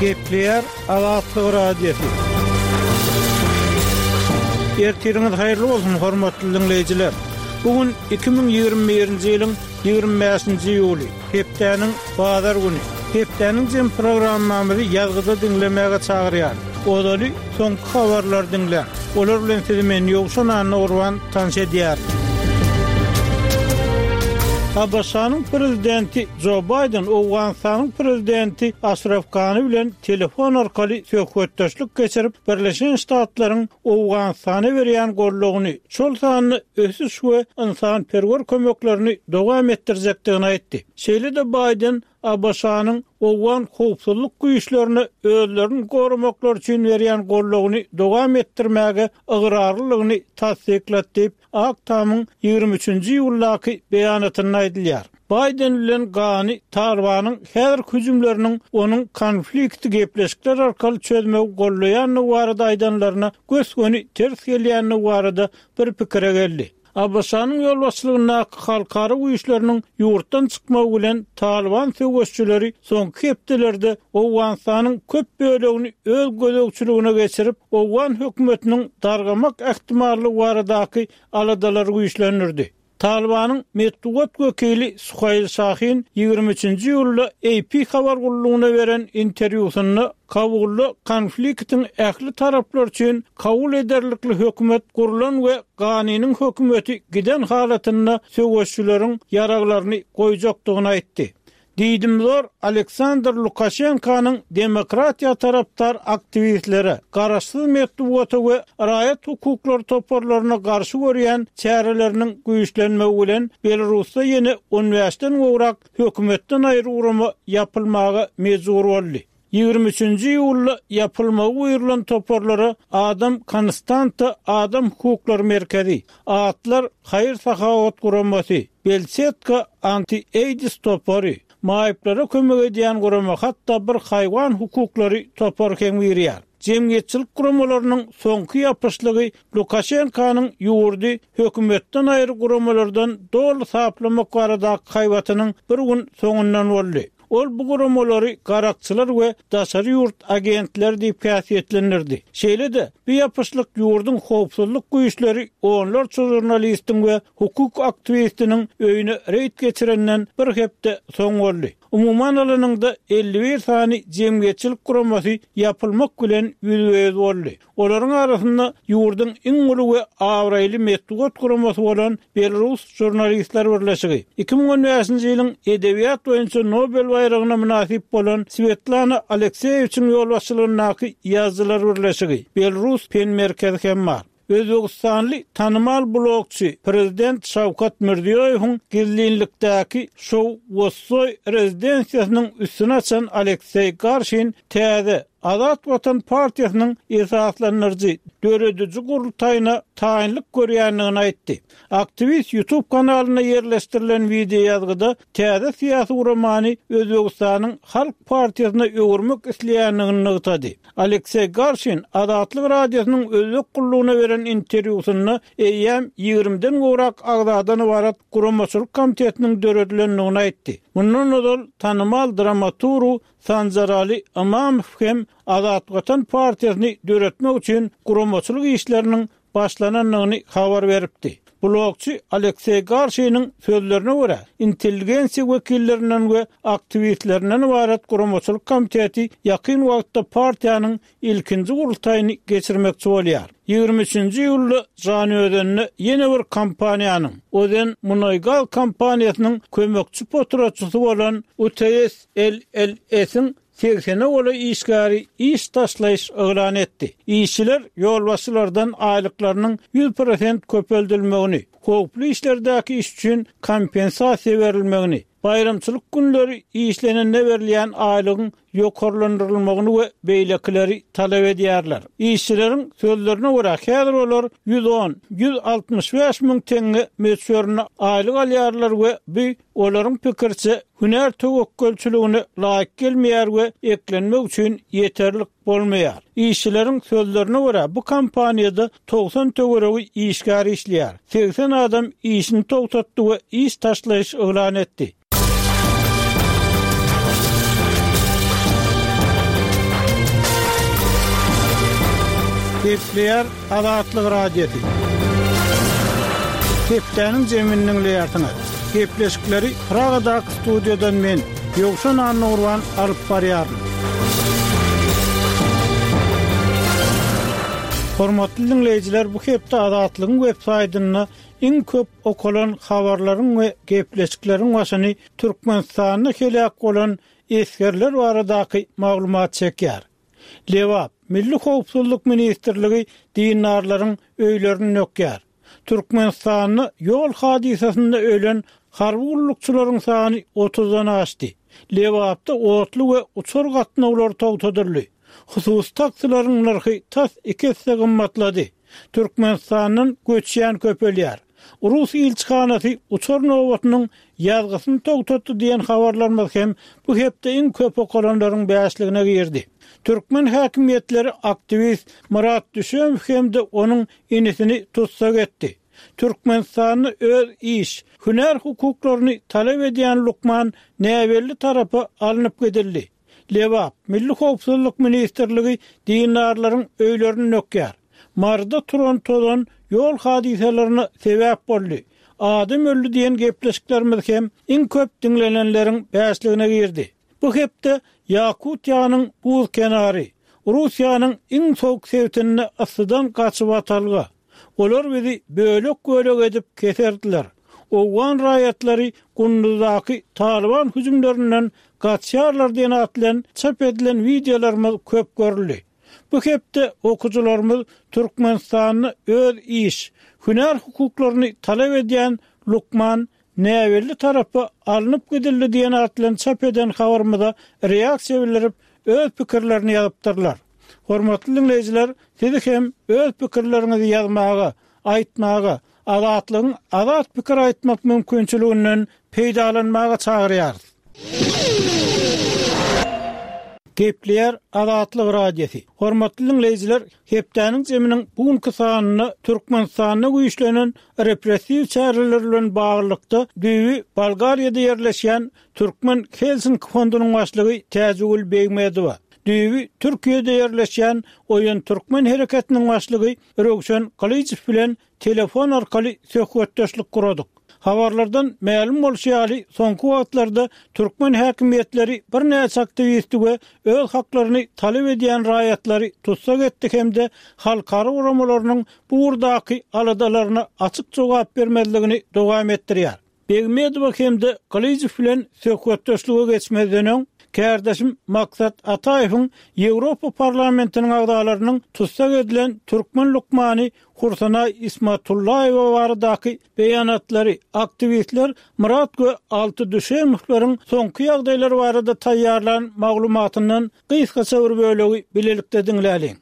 Gepler Azatlyk radiosu. Ertiriniz hayırlı olsun hormatly dinleyijiler. Bugün 2021-nji ýylyň 25-nji ýuly, hepdeniň bazar güni. Hepdeniň jem programmamyzy ýazgyda dinlemäge çagyrýar. Odaly soňky habarlar dinler. Olar bilen sizi men ýokşan Orwan tanış edýär. Abasanyň prezidenti Joe Biden Awganistanyň prezidenti Ashraf Ghani bilen telefon arkaly söhbetdeşlik geçirip Birleşen Ştatlaryň Awganistana berýän gollugyny, şol sany ösüş we insanperwer kömeklerini dowam etdirjekdigini aýtdy. Şeýle-de Biden Abasanyň Awgan howpsuzlyk güýçlerini özlerini gorumaklar üçin berýän gollugyny dowam etdirmäge ygyrarlylygyny tasdiklädi. Aktamyň 23-nji ýyllaky beýanatyny aýdylýar. Biden bilen Ghani Taliban'ın her hüjümlerinin onun konflikti gepleşikler arkaly çözmegi gollaýany barada aýdanlaryna gösgöni ters gelýäni barada bir pikire geldi. Abasanyň ýolbaşçylygyna halkara güýçleriniň ýurtdan çykmagy bilen Taliban söwüşçüleri soňky hepdelerde Awganistanyň köp bölegini öz gözegçiligine geçirip Awgan hökümetiniň dargamak ähtimallygy baradaky aladalary güýçlendirdi. Talibanyň medeniýet wekili Suhail Şahin 23-nji ýylda AP habar gurulugyna beren interwýusynda kabully konfliktiň ähli taraplar üçin kabul ederlikli hökümet gurulan we Ghani'nin hökümeti giden halatyna söwüşçüleriň ýaraglaryny goýjakdygyny aýtdy. Diýdimler Aleksandr Lukashenkanyň demokratiýa taraptar aktivistleri garaşsyz medeniýet we raýat hukuklar toparlaryna garşy görýän çäreleriniň güýçlenmegi bilen Belarusda ýene universiteden gowrak hökümetden aýrylma ýapylmagy mejbur boldy. 23-nji ýylda ýapylmagy buyurulan toparlara Adam Konstanta Adam Hukuklar Merkezi, Atlar Haýyr Sahawat Guramasy, Belsetka Anti-AIDS topary, maýyplara kömek edýän gurama hatda bir haýwan hukuklary topar hem berýär. Jemgyýetçilik guramalarynyň soňky ýapyşlygy Lukashenkanyň ýurdy hökümetden aýry guramalardan dol saplamak barada haýwatynyň bir gün soňundan boldy. Ol bu guramalary garakçylar we daşary ýurt agentler diýip käsiyetlendirdi. Şeýle-de bu ýapyşlyk ýurdun howpsuzlyk güýçleri onlar jurnalistiň we hukuk aktivistiniň öýüne reýt geçirenden bir hepde soň boldy. Umuman alanyňda 51 sany jemgyýetçilik guramasy ýapylmak bilen ýüzüýüz boldy. Olaryň arasynda ýurdun iň uly we awraýly medeniýet guramasy bolan Belarus jurnalistler birleşigi, 2015-nji ýylyň edebiýat boýunça Nobel bayragyna münasip bolan Svetlana Alekseyewiçiň ýolbaşçylygyndaky ýazgylar birleşigi, Belarus pen merkezi hem bar. Özbegistanly tanymal blogçy prezident Şawkat Mirziýowyň gizlinlikdäki Şow Wossoy rezidensiýasynyň üstüne açan Aleksey Garshin täze Azat Watan Partiýasynyň esaslanyrjy döredüji gurultaýyna taýinlik görýändigini aýtdy. Aktivist YouTube kanalyna ýerleşdirilen video ýazgyda täze syýasy guramany Özbegistanyň Halk Partiýasyna öwürmek isleýändigini ýetdi. Aleksey Garshin Azatlyk radiosynyň özlük gurulugyna beren interwýusynda eýem 20den gowrak agzadan ibarat guramaçylyk komitetiniň döredilendigini aýtdy. Bundan öňe tanymal dramaturg Sanjarali Amamov hem Azat Watan Partiýasyny döretmek üçin guramaçylyk işleriniň başlananyny habar beripdi. Blogçy Aleksey Garshin'in sözlerine göre intelligensiya wekillerinden we aktivistlerinden ibaret guramaçylyk komiteti yakın wagtda partiýanyň ilkinji gurultaýyny geçirmekçi bolýar. 23-nji ýylda Janödenine ýene bir kampaniýanyň, oden Munaýgal kampaniýasynyň kömekçi potratçysy bolan UTS LLS'in 80'e ola işgari iş taşlayış öğlan etti. İşçiler yolbaşçılardan aylıklarının 100% köpeldilmegini, hukuklu işlerdeki iş için kompensasiya verilmegini, bayramçılık günleri işlenene verilýän aýlygyň ýokarlandyrylmagyny we beýlekileri talap edýärler. İşçilerin sözlerine görä häzir olar 110-165 miň teňe meşgurlygyny aýlyk alýarlar we bu olaryň pikirçe hüner töwekkülçiligine laýyk gelmeýär we eklenmek üçin ýeterlik bolmaýar. İşçilerin sözlerine görä bu kampaniýada 90 töweregi işgari işleýär. 80 adam işini togtatdy we iş taşlaýyş öňlen etdi. Kepler Azatlyk Radiosu. Kepleriniň jeminiň leýartyny. Kepleşikleri Praga'daki studiodan men Ýogşan Anurwan alyp barýarym. Hormatly dinleýijiler, bu hepde Azatlygyň web-saýtyna iň köp okulan habarlaryň we gepleşikleriň başyny Türkmenistanyna kelek bolan eskerler baradaky maglumat çekýär. Lewap, Milli Howpsuzlyk Ministrligi dinarlaryň öýlerini nökýär. Türkmenistanyň ýol hadisesinde ölen harby gullukçylaryň sany 30-dan aşdy. Lewapda otly we uçur gatnawlar togtadyrly. Husus taksilaryň narhy tas 2 gymmatlady. Türkmenistanyň göçýän köpelýär. Rus ilçihanasy uçur nowatynyň ýazgysyny togtatdy diýen habarlar hem bu hepde iň köp okulanlaryň bäşligine girdi. Türkmen häkimetleri aktivist Murat Düşemow hem de onun inisini tutsak etdi. Türkmenistanyň öz iş, hüner hukuklaryny talep edýän Lukman Näwelli tarapy alınıp gidildi. Lewap, Milli Howpsuzlyk Ministrligi dinarlaryň öýlerini nökýär. Marda Torontodan ýol hadiselerini sebäp boldy. Adam öldü diýen gepleşiklerimiz hem iň köp dinlenenleriň bäşligine girdi. Bu hepde Yakutiýanyň buz kenary, Russiýanyň iň soğuk sewtini asydan gaçyp atalga. Olar bizi bölek edip keserdiler. Owgan raýatlary Gunduzdaky Taliban hüjümlerinden gaçýarlar diýen atlan çap edilen videolarymyz köp görüldi. Bu hepde okujularymyz Türkmenistanyň öz iş, hüner hukuklaryny talep edýän Lukman Näwelli tarapy alınıp gidildi diýen atlan çap eden habarymyza reaksiýa bildirip öz pikirlerini ýazypdyrlar. Hormatly dinleýijiler, sizi hem öz pikirlerinizi ýazmaga, aýtmaga, azatlygyň azat pikir aýtmak mümkinçiliginden peýdalanmaga çagyrýar. Kepler Azatlyk Radiosu. Hormatly dinleýijiler, hepdäniň jeminiň bugünkü sanyny Türkmenistanyna güýçlenen repressiw çäreler bilen baglykda düýbi Bolgariýada ýerleşýän Türkmen Helsinki fondunyň başlygy Täzgül Begmedowa, düýbi Türkiýede ýerleşýän Oýun Türkmen hereketiniň başlygy Rökşen Galyjew bilen telefon arkaly söhbetdeşlik guradyk. Habarlardan ma'lum bolýaly, soňky wagtlarda Türkmen häkimetleri bir näçe aktivisti we öz haklaryny talep edýän raýatlary tutsak etdi hemde halkara uramalarynyň bu urdaky aladalaryna açyk jogap bermezligini dowam etdirýär. Begmedow hemde Galyjew bilen söhbetdeşlige geçmezden Kärdeşim Maksat Ataýewiň Ýewropa parlamentiniň agdalarynyň tutsak edilen Türkmen Lukmany Hursana Ismatullaýewa baradaky beýanatlary aktivistler Murat we Alty Düşemowlaryň soňky ýagdaýlar barada taýýarlanan maglumatyndan gysgaça bir bölegi bilelikde dinläliň.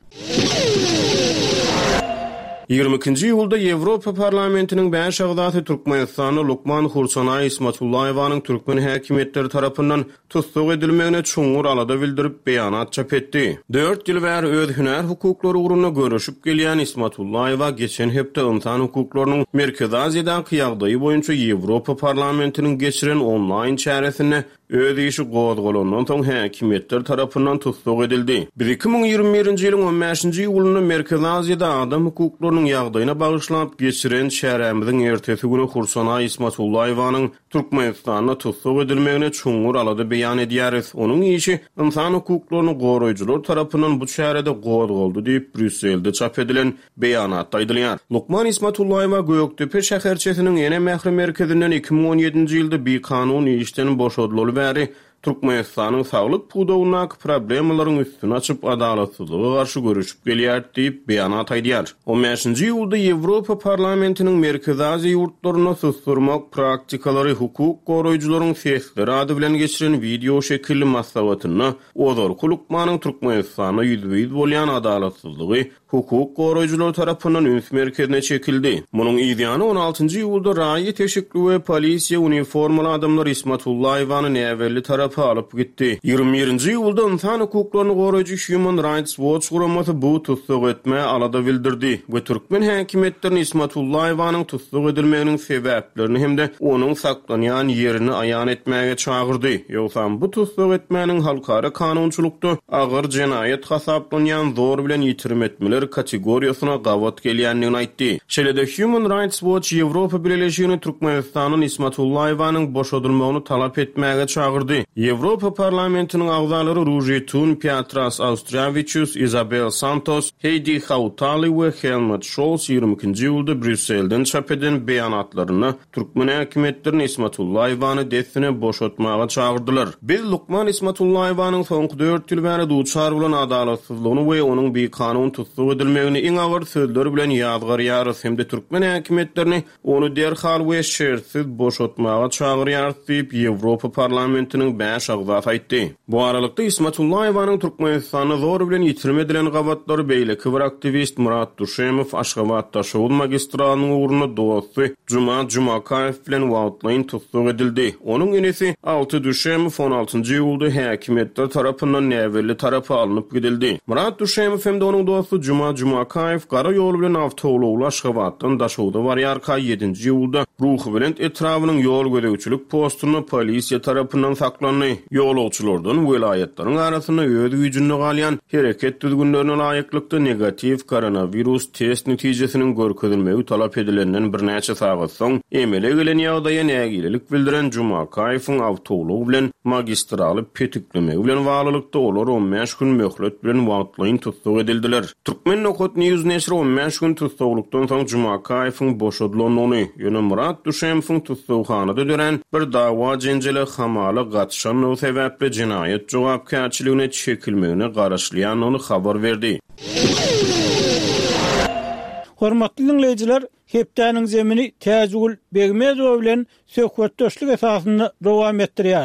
22-nji ýylda Ýewropa parlamentiniň bäş agdaty Türkmenistany Lukman Hursana Ismatullaýewanyň Türkmen häkimetleri tarapyndan tutsak edilmegine çoňur alada bildirip beýanat çap etdi. 4 ýyl bäri öz hüner hukuklary ugruna görüşip gelýän Ismatullaýewa geçen hepde insan hukuklarynyň Merkezi Aziýadaky ýagdaýy boýunça Ýewropa parlamentiniň geçiren online çäresine öz işi gozgolandan soň häkimetler tarapyndan tutsak edildi. 2021-nji ýylyň 15-nji ýylyna Merkezi Aziýada adam hukuklarynyň ýagdaýyna bagyşlap geçiren şäherimiziň ertesi güni Hursana Ismatullaýewanyň Türkmenistanyna tutsak edilmegine çoňur alada beýan edýäris. Onuň işi insan hukuklaryny goraýjylar tarapyndan bu şäherede gozgoldy diýip Brüsselde çap edilen beýanatda aýdylýar. Lukman Ismatullaýewa Göktepe şäherçesiniň ene mähri merkezinden 2017-nji ýylda bir kanuny işden boşadylyp bäri Türkmenistanyň saglyk pudawyna problemlaryň üstüne açyp adalatsyzlyga garşy görüşip gelýär diýip beýanat aýdýar. 15-nji ýylda Ýewropa parlamentiniň Merkezi Aziýa ýurtlaryna susturmak praktikalary hukuk goraýjylaryň sesleri ady bilen geçiren video şekilli maslahatyny Ozor Lukmanyň Türkmenistanyna ýüzüýiz bolýan adalatsyzlygy hukuk goraýjylar tarapyndan üns merkezine çekildi. Munyň ýygyny 16-njy ýylda raýat teşekkür we polisiýa uniformaly adamlar Ismatullaýewany Näwelli tarapy alyp gitdi. 21-nji ýylda insan hukuklaryny goraýjy Human Rights Watch guramaty bu tutsak etme alada bildirdi we Türkmen häkimetlerini Ismatullaýewanyň tutsak edilmeginiň sebäplerini hemde onuň saklanýan ýerini aýan etmäge çagyrdy. Ýogsa bu tutsak etmeniň halkara kanunçylykda agyr jenaýet hasaplanýan zor bilen ýitirim etmeler hakimiyetler kategoriyasına gawat gelýändigini aýtdy. Şeýle-de Human Rights Watch Ýewropa Birleşigini Türkmenistanyň Ismatullaýewynyň boşadylmagyny talap etmäge çagyrdy. Ýewropa parlamentiniň agzalary Ruži Thun, Piotras Auštrevičius, Isabel Santos, Heidi Hautala we Helmut Scholz 22-nji ýylda Brüsselden çap eden beýanatlaryny Türkmen hakimiyetlerini Ismatullaýewany desine boşatmaga çagyrdylar. Biz Lukman Ismatullaýewanyň soňky 4 ýyl bäri duçar bolan adalatsyzlygyny we onuň bir kanun tutsak edilmegini iň agyr sözler bilen ýazgarýar hemde Türkmen hakimiyetlerini onu derhal we şertsiz boşatmaga çagyrýar diýip Ýewropa parlamentiniň 5 agzasy aýtdy. Bu aralykda Ismatullaýewanyň Türkmenistany zor bilen ýitirme edilen gawatlary beýleki bir aktivist Murat Duşemow Aşgabatda şoul magistranyň uğruna dosty Juma Jumakayew bilen wagtlaýyn tutsak edildi. Onuň enesi 6 Duşemow 16-njy ýylda hakimiyetler tarapyndan näweli tarapy alınıp gidildi. Murat Duşemow hem de onuň dosty Juma Jumakayew gara ýol bilen awtowlukla Aşgabatdan daşowda barýarka 7-nji ýylda ruhy bilen etrawynyň ýol gödäwçilik postuny polisiýa tarapyndan saklandy. Ýolagçylardan welaýetlaryň arasyna öz güýjüni galýan hereket düzgünlerine laýyklykda negativ koronavirus test netijesiniň görkezilmegi talap edilenden bir näçe sagat soň emele gelen ýagdaýa nägilelik bildiren Jumakayewiň awtowlugy bilen magistraly petiklemegi bilen baglykda olar 15 gün möhlet bilen wagtlaýyn tutsak edildiler. Türkmen Nokot News näşri 15 gün tutsaklykdan soň Jumakayewiň boşadylanyny ýöne Murat Duşemowyň tutsakhanada dören bir dawa jenjele hamala gatşanyny sebäple jinayet jogapkärçiligine çekilmegini garaşlaýanyny habar berdi. Hormatly dinleyijiler, hepdäniň zemini Täzgül Begmezow bilen söhbetdeşlik esasynda dowam etdirýär.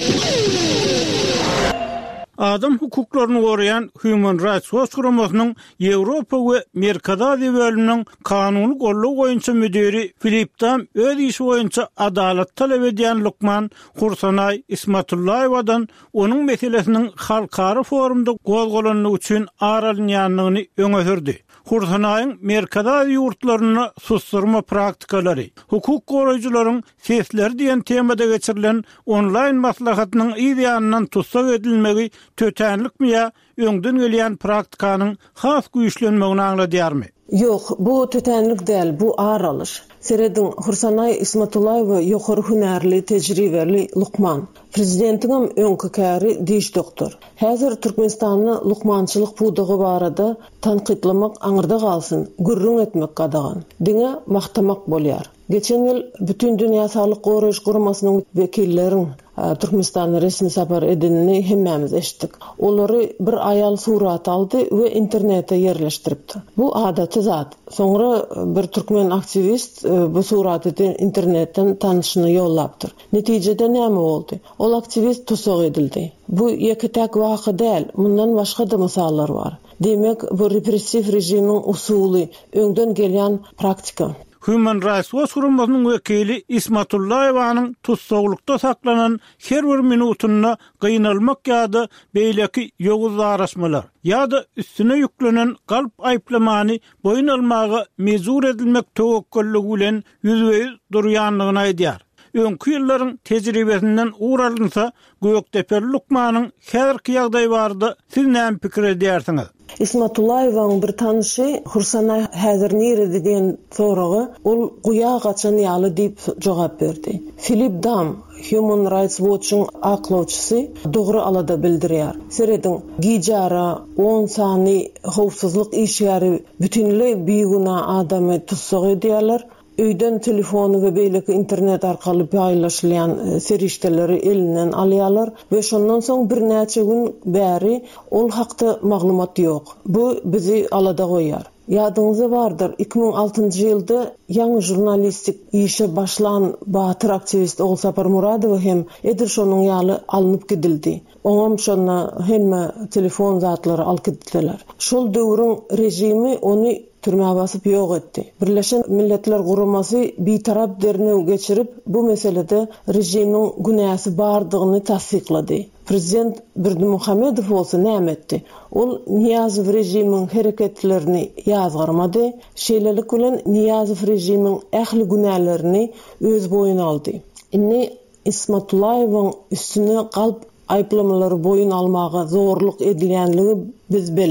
Adam hukuklaryny gorayan Human Rights Watch guramasynyň Ýewropa we Merkez Aziýa bölüminiň kanuny gollaw goýunça müdiri Filip Dam öz işi boýunça adalat talap edýän Lukman Hursanay Ismatullaýewadan onuň meselesiniň halkara forumda gozgolanyny üçin aralynýanlygyny öňe sürdi. Hursanayň Merkez Aziýa ýurtlaryny susturma praktikalary, hukuk goraýjylaryň sesleri diýen temada geçirilen onlaýn maslahatynyň ýa-da tutsak edilmegi tötenlikmi ya öňden gelýän praktikanyň has güýçlenmegini aňladýarmy? Yok, bu tötenlik değil, bu aralış. Seredin Hursanay Ismatullaýew ýokary hünärli, tejribeli Lukman. Prezidentiňem öňkü käri diş doktor. Häzir Türkmenistanyny lukmançylyk pudugy barada tanqidlamak aňyrda galsyn, gürrüň etmek gadagan. Diňe maktamak bolýar. Geçen ýyl bütün dünýä saglyk goraýyş guramasynyň wekilleriň Türkmenistana resmi sapar edilini hemmemiz eşitdik. Olary bir aýal surat aldy we internete yerleşdiripdi. Bu adaty zat. Soňra bir türkmen aktivist bu suraty internetten tanışyny ýollapdyr. Netijede näme boldy? Ol aktivist tutsak edildi. Bu ýeki tek waka däl, mundan başga da misallar bar. Demek bu repressiv rejimiň usuly, öňden gelýän praktika. Human Rights Watch guramasynyň wekili Ismatullaýewanyň tutsaklykda saklanan her bir minutyna gynalmak ýa-da beýleki ýoguz araşmalar ýa-da üstüne ýüklenen galp aýplamany boyun almagy mezur edilmek töwekkülligi bilen ýüzüýüz durýanlygyny aýdýar. Öňkü ýyllaryň tejribesinden uğralynsa Göktepe Lukmanyň herki ýagdaý barda siz näme pikir edýärsiňiz? Ismatullaýewaň bir tanysy Hursanay häzir nerede diýen soragy ol guya gaçan ýaly diýip jogap berdi. Filip Dam Human Rights Watch'un aklawçysy dogry alada bildirýär. Seredin gijara 10 sany howpsuzlyk işgäri bütünlei beýguna adamy tutsak edýärler. Öýden telefonu we beýleki internet arkaly paýlaşylan serişdeleri elinden alýarlar we şondan soň bir näçe gün bäri ol hakda maglumat ýok. Bu bizi alada goýar. Ýadyňyzda bardyr, 2006-njy ýylda ýaňy jurnalistik işe başlan batyr aktivist Olsapar Muradow hem edir şonuň ýaly alınıp gidildi. Oňam şonna hemme telefon zatlary alyp gitdiler. Şol döwrüň rejimi ony türmäge basyp ýok etdi. Birleşen Milletler Guramasy bitarap dernew geçirip bu meselede rejimiň günäsi bardygyny tasdiklady. Prezident Berdimuhamedow bolsa näme etdi? Ol Niyazow rejimiň hereketlerini ýazgarmady, şeýlelik bilen Niyazow rejimiň ähli günälerini öz boýuna aldy. Inni Ismatullaýewyň üstüne galp aýplamalary boyun almagy zorluk edilýänligi biz belet.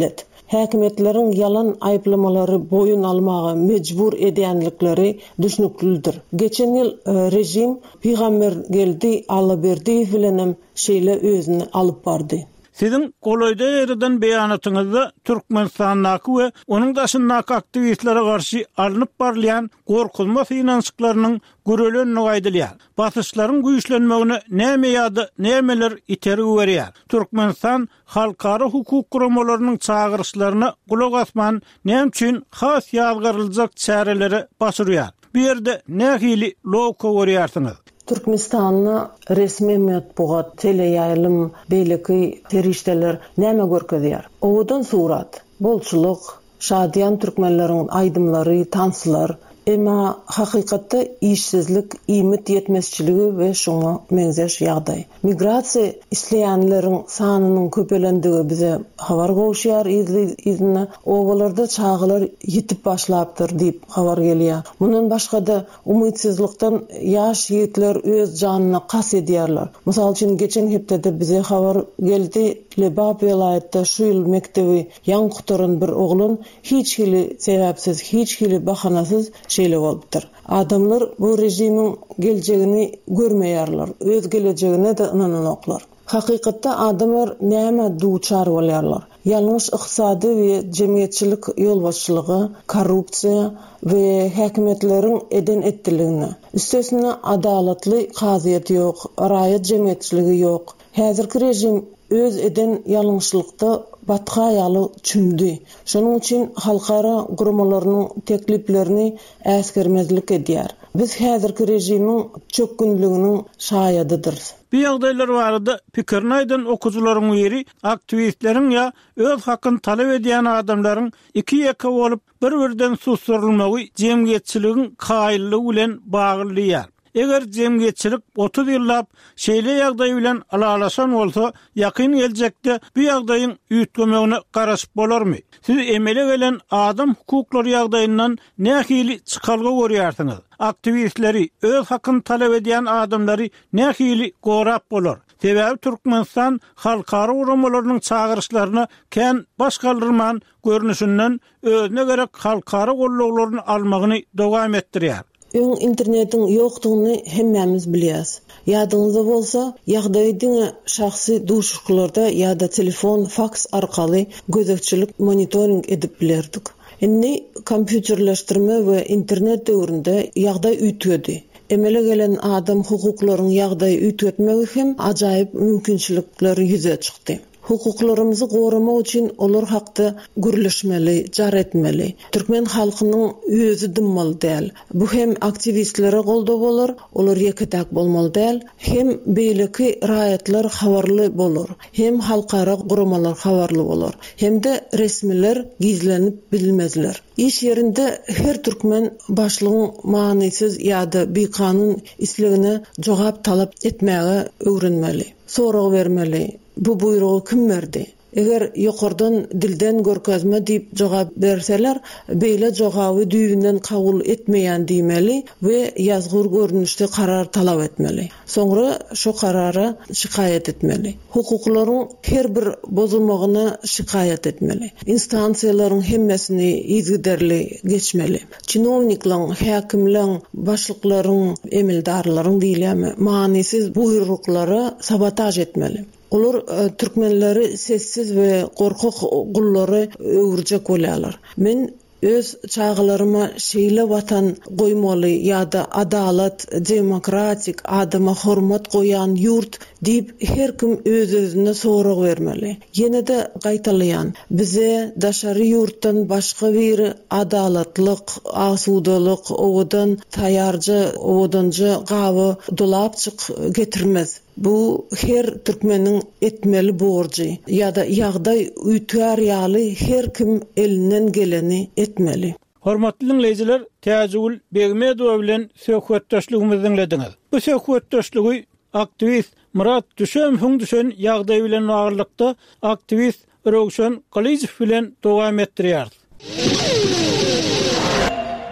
häkimetlerin yalan ayıplamalary boyun almaga mecbur edýänlikleri düşünüklidir. Geçen ýyl rejim Peygamber geldi, Allah berdi bilenem şeýle özüni alyp bardy. Sizin goloyda ýerden beýanatyňyzda Türkmenistanyň we onuň daşyndaky aktivistlere garşy alınıp barlayan gorkulmas inançyklarynyň görülenini aýdylýar. Batyşlaryň güýçlenmegine näme ýa-da nämeler iteri berýär. Türkmenistan halkara hukuk guramalarının çağırışlarına kulak asman näme üçin has ýazgyrlyjak çäreleri başyrýar. Bu ýerde nähili lowka görýärsiňiz. Türkmenistan'ı resmi matbuat, teleýaýlym, beýleki ferişteler näme görkezýär? Owadan surat, bolçuluk, şadyan türkmenleriň aýdymlary, tanslar, emma hakykatda işsizlik, ýmit ýetmezçiligi we şoňa meňzeş ýagdaý. Migrasiýa isleýänleriň sanynyň köpelendige bize habar gowşýar, izine owalarda çağılar ýitip başlapdyr diýip habar gelýär. Mundan başga-da umytsızlykdan ýaş ýigitler öz janyna kas edýärler. Mysal üçin geçen hepde bize habar geldi, Lebap vilayetinde şu ýyl mektebi ýanguturan bir oglun hiç hili sebäpsiz, hiç hili bahanasız şeýle bolupdyr. Adamlar bu rejimiň geljegini görmeýärler, öz gelejegine de inananoklar. Hakykatda adamlar näme duçar bolýarlar? Ýalňyş ykdysady we jemgyýetçilik ýolbaşçylygy, korrupsiýa we häkimetleriň eden etdiligini. Üstesine adalatly gaziýet ýok, raýat jemgyýetçiligi ýok. Häzirki rejim öz eden ýalňyşlykda batga ýaly çümdi. Şonuň üçin halkara gurumalarynyň tekliplerini äsgermezlik edýär. Biz häzirki rejimiň çökgünliginiň şaýadydyr. Bu ýagdaýlar barada pikirini aýdan okuwçylaryň biri aktivistleriň ýa öz hakyny talap edýän adamlaryň iki ýaka bolup bir-birinden susturulmagy jemgyýetçiligiň kaýyllygy bilen baglanýar. Eger jemgyýetçilik 30 ýyllap şeýle ýagdaý bilen alalaşan bolsa, ýakyn geljekde bu ýagdaýyň üýtgemegine garaşyp bolarmy? Siz emele gelen adam hukuklary ýagdaýyndan nähili çykalgy görýärsiňiz? Aktivistleri, öz hakyny talap edýän adamlary nähili gorap bolar? Sebäbi Türkmenistan halkara uramalarynyň çağırışlaryna kän baş galdyrman görnüşinden özüne gerek halkara golluglaryny almagyny dowam etdirýär. Internetin ýokdugyny hemmämiz bilýäs. Ýadyňyzda bolsa, ýagdaýyň şahsy duşuklarda ýa-da telefon, faks arkaly gözekçilik monitoring edip bilerdik. Indi kompýuterleşdirme we internet döwründe ýagdaý üýtgedi. Emele gelen adam hukuklaryň ýagdaý üýtgetmegi hem ajaýyp mümkinçilikleri ýüze çykdy. Hukuklarymyzy goramak üçin olar hakda gürleşmeli, jar etmeli. Türkmen halkynyň özü dymmaly däl. Bu hem aktivistlere golda bolar, olar ýeketek bolmaly däl, hem beýleki raýatlar habarly bolar, hem halkara guramalar habarly bolar, hem de resmiler gizlenip bilmezler. İş yerinde her türkmen başlygyň manysyz ýa-da bekanun islegine jogap talap etmäge öwrenmeli, sorag bermeli. Bu buyruğu kim verdi? Eger ýokardan dilden görkezme diýip jogap berseler, beýle jogaby düýünden kabul etmeýän diýmeli we ýazgyr görnüşde karar talap etmeli. Soňra şu karara şikaýet etmeli. Hukuklaryň her bir bozulmagyna şikaýet etmeli. Instansiýalaryň hemmesini ýygyderli geçmeli. Çinovniklaryň, häkimleň, başlyklaryň, emeldarlaryň diýilemi manysyz buyruklara sabotaj etmeli. Olar türkmenleri sessiz we gorkak gullary öwürjek bolýarlar. Men öz çağılaryma şeýle watan goýmaly ýa-da adalat, demokratik, adama hormat goýan ýurt diýip her kim öz-özüne sorag bermeli. Ýene-de gaýtalýan, bize daşary ýurtdan başga bir adalatlyk, asudalyk, owadan taýarjy, owadanjy gawy dolapçyk getirmez. Bu her türkmeniň etmeli borjy ýa-da ýagdaý üýtär ýaly her kim elinden geleni etmeli. Hormatly dinleýijiler, Täjegül Begmedow bilen söhbetdeşligimizi dinlediňiz. Bu söhbetdeşligi aktivist Murat Düşen ýagdaý bilen baglykda aktivist Rowşan Galyjew bilen dowam etdirýär.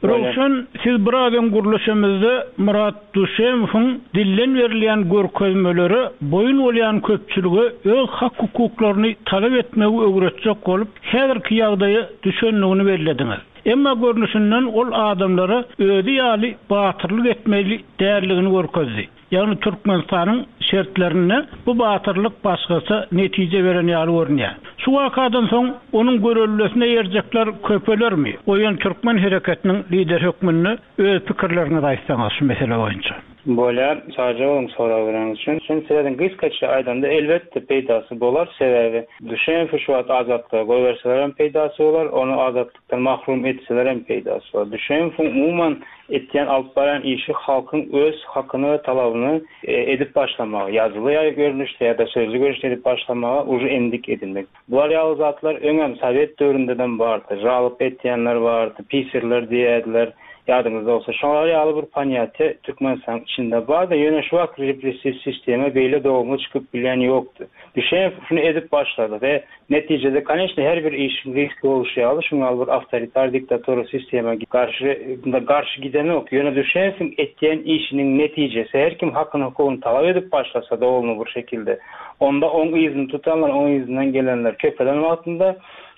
Rowşan, siz birazdan guruluşymyzda Murat Duşemowyň dillen berilýän görkezmeleri boyun bolýan köpçüligi öz hak hukuklaryny talap etmegi öwretjek bolup, häzirki ýagdaýy düşündigini bellädiňiz. Emma görnüşinden ol adamlara özi ýaly batyrlyk etmeli därligini görkezdi. Ýagny Türkmenistanyň şertlerine bu batyrlyk başgasa netije beren ýaly görnýär. Şu wakadan soň onuň görelmesine ýerjekler köpelermi? Oýan Türkmen hereketiniň lider hökmünde öz pikirlerini daýsaňyz şu mesele boýunça. Bolar, sadece onun soralarınız için. Şimdi sizden kıskaçı aydanda elbette peydası bolar. Sebebi Duşemow şu an azatlığa koy verseler peydası olar. Onu azatlıktan mahrum etseler peydası olar. Duşemow'un umuman etken alıp baran işi halkın öz hakkını ve talabını edip başlamağı. Yazılı ya görünüşte ya da sözlü görünüşte edip başlamağı ucu endik edilmek. Bular yalnız zatlar önem Sovet dövründeden vardı. Ralıp etkenler vardı. Pisirler diyediler. Yadınızda olsa. Şoňa ýaly bir paniýaty Türkmenistan içinde bar da ýöne şu wagt repressiw sisteme beýle dogmy çykyp bilýän ýokdy. Düşeňiz şunu edip başlady we netijede конечно her bir işin riski bolýar. Şoňa bir awtoritar diktator sisteme garşy giden ýok. Ýöne Düşeňiň etýän işiniň netijesi her kim hakyny hukukyny talap edip başlasa da bolmaly bir şekilde. Onda oň izini tutanlar, oň izinden gelenler köpeden wagtynda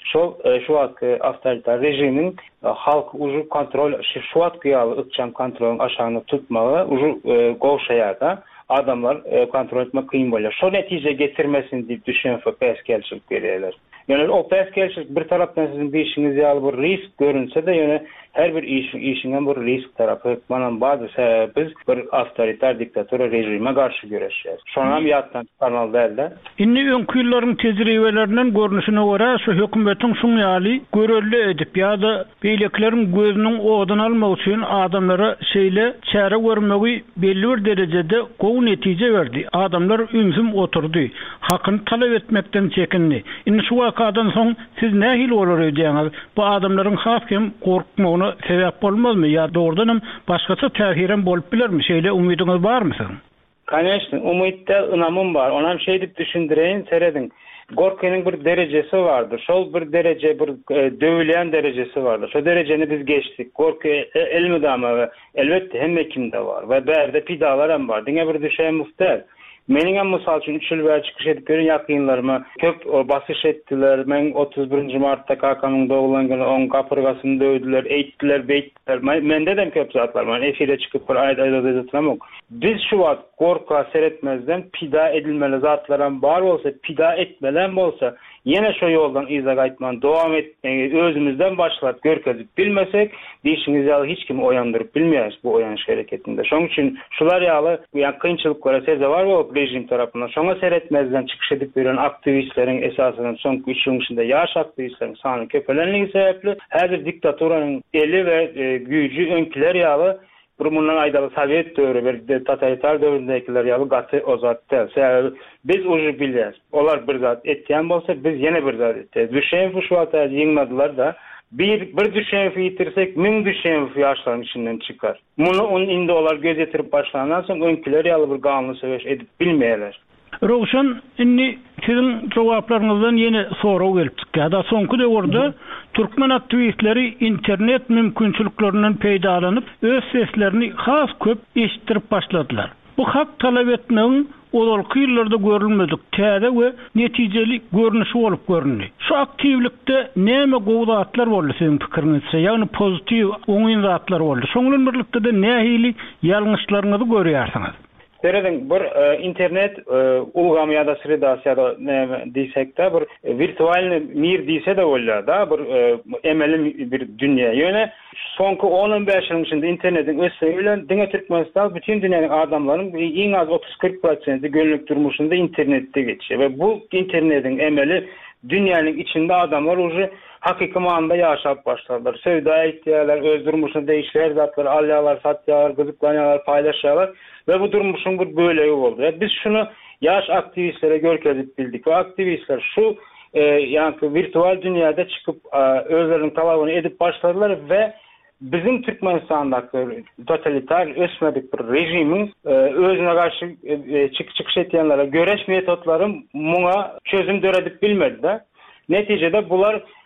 şu awtoritar rejimiň halk uju kontrol şu wagt ýaly ykçam kontrolyň aşagyny tutmagy uju goşaýarda adamlar kontrol etmek kıyın bolýar. Şo netije getirmesin diýip Duşemow peskelçilik berýärler. Yani o peskelçilik bir tarapdan sizin bir işiniz ýaly bir risk görünse de ýöne her bir işiňe bir risk tarapy. Manan bazı biz bir awtoritar diktator rejime garşy göreşýär. Şonam ýatdan çıkarmaly däl. Inni öňkü ýyllaryň tejribeleriniň görnüşine görä şu hökümetiň şuň ýaly görelli edip ýa-da beýlekleriň gözüniň owadan almak üçin adamlara şeýle çäre görmegi belli bir derejede gowy netije berdi. Adamlar ümsüm oturdy. Hakyny talap etmekden çekindi. Inni şu wakadan soň siz nähil bolar edýäňiz? Bu adamlaryň hakim gorkmagyna sebäp bolmazmy? Ya doğrudan başgasa täsiren bolup bilermi? Şeýle umydyňyz barmy siziň? Конечно, umytda ynamym bar. Onam şey dip düşündireýin, seredin. Gorkynyň bir derejesi bardy. Şol bir derece bir döwülen derejesi bardy. Şo derejeni biz geçdik. Gorky elmidama elbetde hemme kimde bar. We berde pidalar hem bar. Diňe bir Duşemow meniň hem mysal üçin 3 ýyl çykyş edip gören ýakynlaryma köp basyş etdiler. Men 31 martda KK-nyň dogulangany 10 kapyrgasyny döwdüler, eýtdiler, beýtdiler. Mende de köp zatlar bar. Efire çykyp bir aýda tutramok. Biz şu wagt gorka seretmezden pida edilmeli zatlaram bar bolsa, pida etmelen bolsa, yine şu yoldan izah aytman dowam etmegi özümizden başlap görkezip bilmesek, işimiz ýaly hiç kim oyandyryp bilmeýär bu oyanış hareketinde. Şoň üçin şular ýaly kynçylyklara seze bar bolup rejim tarapyndan şoňa seretmezden çykyş edip beren aktivistleriň esasyny soňky 3 ýyl içinde ýaş aktivistleriň sany köpelenligi sebäpli häzir diktatoranyň eli we güýji öňkiler ýaly bundan aydaly Sovet döwrü ve totalitar döwründekiler ýaly gaty ozatdy. Biz uju bilýäs. Olar bir zat etýän bolsa biz ýene bir zat etýäs. Duşemow şu wagtda ýyňmadylar da bir Duşemow ýitirsek 1000 Duşemow ýaşlaryň içinden çykar. Muny indi olar göz ýetirip başlandan soň öňkiler ýaly bir ganyny söwüş edip bilmeýärler. Rowşan, inni sizin cevaplarınızdan yeni soru gelipdik. Ya da soňky döwürde Türkmen aktivistleri internet mümkinçiliklerinden peýdalanıp öz seslerini has köp eşitdirip başladylar. Bu hak talap etmegiň olalky ýyllarda görülmedik täze we netijeli görnüşi bolup görünýär. Şu aktivlikde näme gowdatlar boldy siziň pikiriňizçe? Ýagny pozitiv oňyn zatlar boldy. Şoňlan birlikde de nähili ýalňyşlaryňyzy görýärsiňiz? Seredin bir internet ulgamy ýa-da sredasy ýa-da diýsek de bir virtualny mir diýse de bolýar da bir emeli bir dünýä. Ýöne soňky 10-15 ýyl içinde internetin ösüňi bilen diňe Türkmenistan bütün dünýäniň adamlarynyň iň az 30-40% günlük durmuşynda internetde geçýär we bu internetin emeli dünýäniň içinde adamlar uje hakiki manada ýaşap başladylar. Söwda etýärler, öz durmuşyny değişler zatlar alýarlar, satýarlar, gyzyklanýarlar, paýlaşýarlar ve bu durmuşun bir bölegi boldu. Biz şunu yaş aktivistlere görkezip bildik. O aktivistler şu yani virtual dünyada çıkıp özlerinin talabyny edip başladılar ve bizim Türkmenistan'daki totalitar ösmedik bir rejimin özüne karşı çıkış etýänlere göreş metotları muňa çözüm döredip bilmedi de. Neticede bular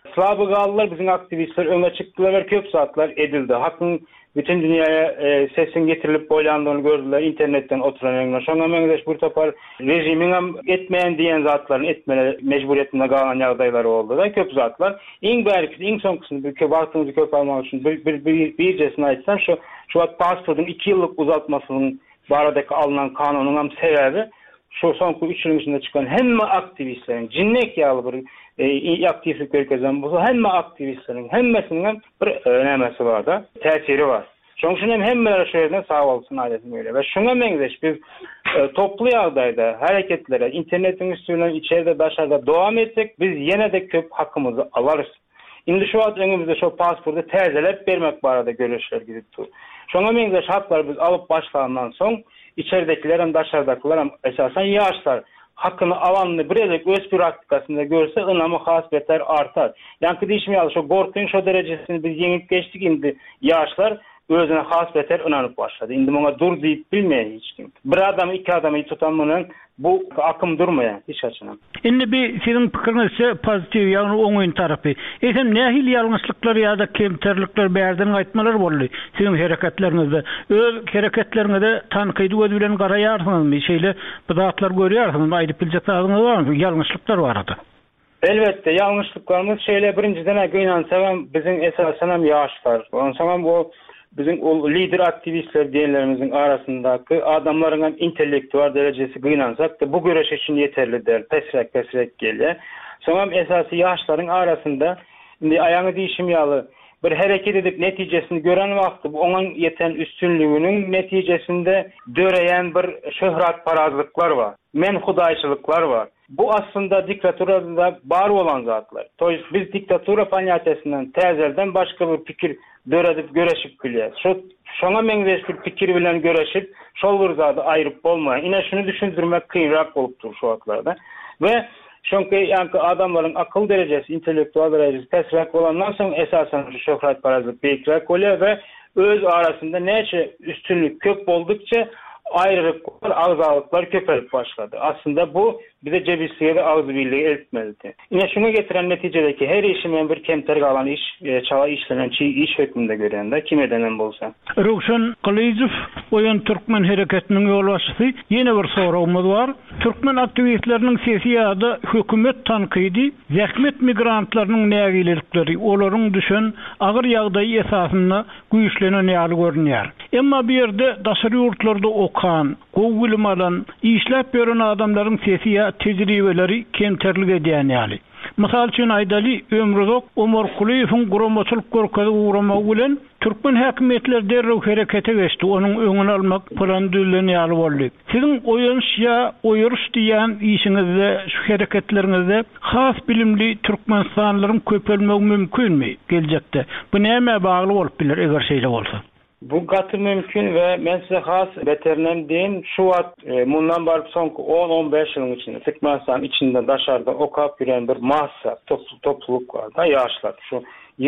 Slabı kaldılar, bizim aktivistler öne çıktılar ve köp saatler edildi. Hakkın bütün dünyaya sesin getirilip boylandığını gördüler internetten oturanlar. Şoňa meňzeş bir topar rejimin etmeyen diyen zatların etmele mecburiyetinde kalan ýagdaýlar boldy da köp zatlar. Iň bärkisi iň soňkysy bir köp wagtyňyzy köp almak üçin birjesini aýtsam şu pasportun 2 ýyllyk uzatmasynyň baradaky alınan kanunyň sebebi şu soňky 3 ýyl içinde çykan hemme aktivistlerin jinnek ýaly bir aktivistlik görkezden bolsa hemme aktivistlerin hemmesinin bir önemesi var da täsiri var. Şoň üçin hemmeler şeýerden sag bolsun aýdym öyle. Ve şoňa meňzeş biz toplu ýagdaýda hareketlere internetiň üstünden içeride daşarda dowam etsek biz ýene de köp hakkymyzy alarys. Indi şu wagt öňümizde şu pasportu täzelep bermek barada görüşler gidip dur. Şoňa meňzeş haklar biz alıp başlanandan soň içeridekiler hem daşardakiler hem esasen ýaşlar hakkını alanını birerek öz praktikasında görse ınamı hasbetler artar. Yani diýişmeýär şu gorkun şu derejesini biz ýeňip geçdik indi ýaşlar özüne hasbetler ınanyp başlady. Indi muňa dur diýip bilmeýär hiç kim. Bir adam iki adamy tutanmadan bu akım durmaýar hiç açynan. Indi bir sizin pikiriňizçe pozitiv ýagny oňuň tarapy. Eýsem nähil ýalňyşlyklar ýa-da kemterlikler bärden gaýtmalar boldy sizin hereketleriňizde. Öz hereketleriňizde tanqydy göz bilen garaýarsyňyzmy? Şeýle bu zatlar görýärsiňiz, aýdyp bilýärsiňiz barmy? Ýalňyşlyklar barady. Elbette ýalňyşlyklarymız şeýle birinciden göýnansam bizim esasen hem ýaşlar. Onsoň bu bizim o lider aktivistler diýenlerimizin arasındaky adamlaryň hem intellektual derejesi gynansak da bu göreş için yeterlidir. Pesrek gelýär. Soňam esasy ýaşlaryň arasında indi aýaňy diýişim ýaly bir hereket edip netijesini gören wagtda oňa yeten üstünlüğünün netijesinde döreyen bir şöhrat parazlyklar var. Men hudaýçylyklar var. Bu aslında diktaturada bar olan zatlar. Toýs biz diktatura paniýatysynyň täzelden başga bir pikir döredip göreşip bilýär. Şoňa meňzeş bir pikir bilen göreşip şol bir zady aýryp bolmaýar. Ine şunu düşündirmek kynrak bolupdyr şu wagtlarda. Ve şonky adamlaryň akyl derejesi, intellektual derejesi täsirlik bolandan soň esasen şu şöhrat parazlyk beýikrak bolýar we öz arasında näçe üstünlük köp boldukça ayrılıklar, ağzalıklar köpelip başladı. Aslında bu bize cebisliğe ağız birliği etmelidir. Yine şunu getiren neticedeki her işimen bir kemter kalan iş, çala işlenen iş hükmünde gören de kim edenen bolsa. Ruşan Qalizow oyan Türkmen hareketinin yol başçısı yine bir sorumuz var. Türkmen aktivistlerinin sesiyada hükümet tanqidi, zahmet migrantlarının nägilelikleri, olaryň düşen ağır ýagdaý esasında güýçlenen ýaly görünýär. Emma bir yerde daşary ýurtlarda okan, gowy alan, işläp beren adamlaryň sesiýa tejribeleri kemterlik edýän ýaly. Mysal üçin aýdaly ömrüzok Ömer Kuliýewiň guramaçylyk görkezi uğramak bilen Türkmen häkimetleri derrew herekete geçdi. Onuň öňüni almak plan düzlenýär boldy. Sizin oýunuş ýa oýuruş diýen işiňizde şu hereketleriňizde has bilimli Türkmenstanlaryň köpelmegi mümkinmi geljekde? Bu näme bagly bolup biler eger şeýle bolsa? Bu gatı mümkün ve men size has beternem diýin şu wagt mundan baryp soňky 10-15 ýylyň içinde Türkmenistan içinde daşarda okap ýüren bir massa topluluk var da ýaşlar. Şu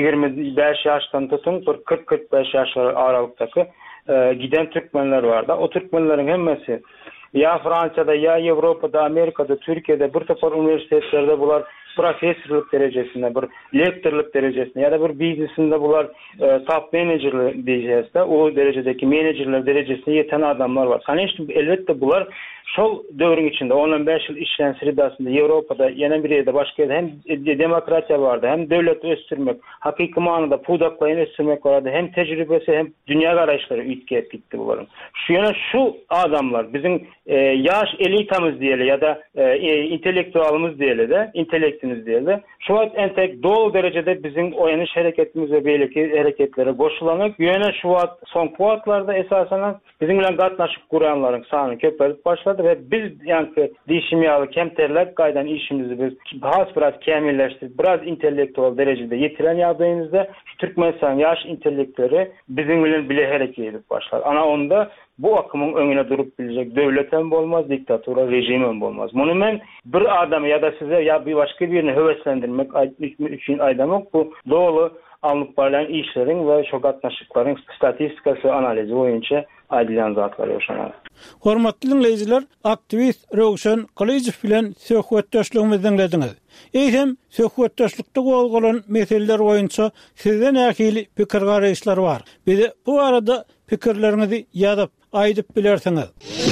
25 ýaşdan tutun 40-45 ýaşlar aralykdaky giden Türkmenler var da o Türkmenlerin hemmesi ya Fransa'da ya Ýewropada, Amerikada, Türkiye'de bir topar üniversitetlerde bular profesörlük derejesinde, bir lektorluk derejesinde ya da bir biznesinde bular top managerler diýýäs de o derejedeki menajerler derejesine ýeten adamlar var. Sanýşdy elbetde bular şol döwrüň içinde 10-15 ýyl işlen sirdasyında Ýewropada ýene bir ýerde başga hem demokratiýa bardy, hem döwlet östürmek, hakyky manada pudaklaýan östürmek bardy, hem tejribesi hem dünýä garaýşlary üýtgep gitdi bularyň. Şu ýene şu adamlar bizim yaş elitamız diýeli ya da intellektualımız diýeli de, intellektimiz diýeli. Şu wagt entek dolu derecede bizim oýanyş hereketimiz we beýleki hereketlere goşulanyp, ýene şu wagt soňky wagtlarda esasen bizim bilen gatnaşyp guranlaryň sany köpelip başlady ve biz ýa-ni diýişim ýaly kemterlik gaýdan işimizi biz biraz kämilleşdirip, biraz intellektual derejede ýetiren ýagdaýymyzda Türkmenistan ýaş intellekleri bizim bilen bile hereket edip başlar. Ana onda bu akımın önüne durup bilecek dövlet hem bolmaz, diktatura, rejim hem bolmaz. Bunu men bir adamı ya da size ya bir başka birini heveslendirmek için aydamak bu doğru alınıp barilen işlerin ve şogatnaşıkların statistikası analizi boyunca aýdylan zatlar ýoşanar. Hormatly dinleýijiler, aktivist Röwşen Galyjew bilen söhbetdeşligimizi dinlediňiz. Eýsem söhbetdeşlikde bolgalan meseleler boýunça sizden ähli pikir garaýşlar bar. Bize bu arada pikirlerinizi ýazyp aýdyp bilersiňiz.